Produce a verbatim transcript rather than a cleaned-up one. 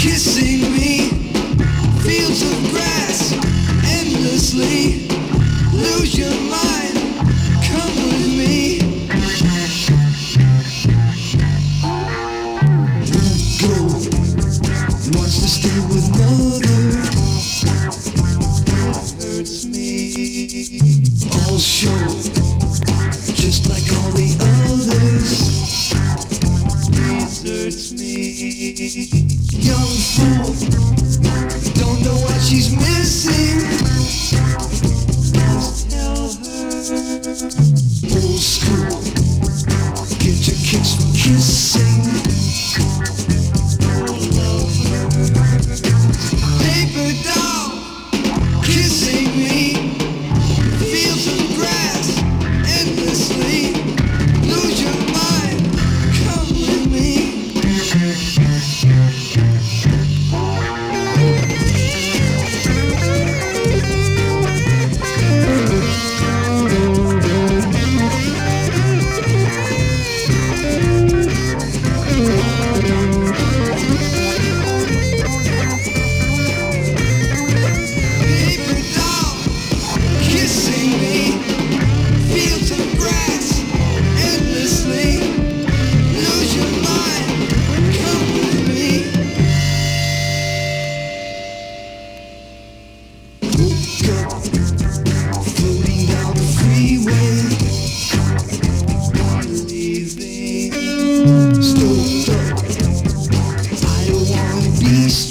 kissing me. Fields of grass, endlessly. Lose your mind, come with me. Won't go, wants to stay with mother. It hurts me. All show, just like all the others. Deserts me. Young fool, don't know what she's missing. Just tell her. Old school, get your kicks from kissing. Love her. Paper doll, kissing me. Fields of grass, endlessly. Lose your mind, come with me. Floating down the freeway, leaving. Stoked up, I don't wanna be